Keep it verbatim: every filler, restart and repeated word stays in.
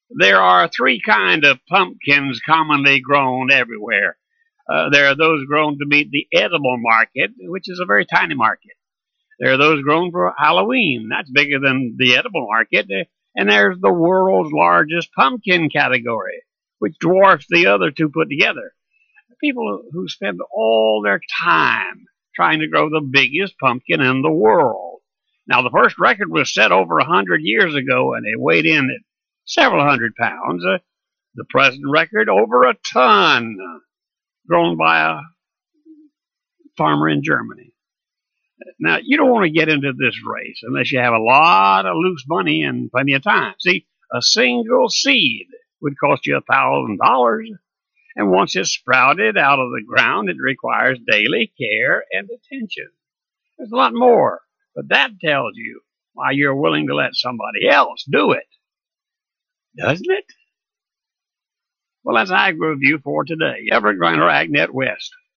There are three kind of pumpkins commonly grown everywhere. Uh, there are those grown to meet the edible market, which is a very tiny market. There are those grown for Halloween. That's bigger than the edible market. And there's the world's largest pumpkin category, which dwarfs the other two put together. People who spend all their time trying to grow the biggest pumpkin in the world. Now, the first record was set over a hundred years ago, and it weighed in at several hundred pounds. Uh, the present record, over a ton, grown by a farmer in Germany. Now, you don't want to get into this race unless you have a lot of loose money and plenty of time. See, a single seed would cost you a thousand dollars. And once it's sprouted out of the ground, it requires daily care and attention. There's a lot more, but that tells you why you're willing to let somebody else do it. Doesn't it? Well, that's Ag Review for today. Everett Griner, AgNet West.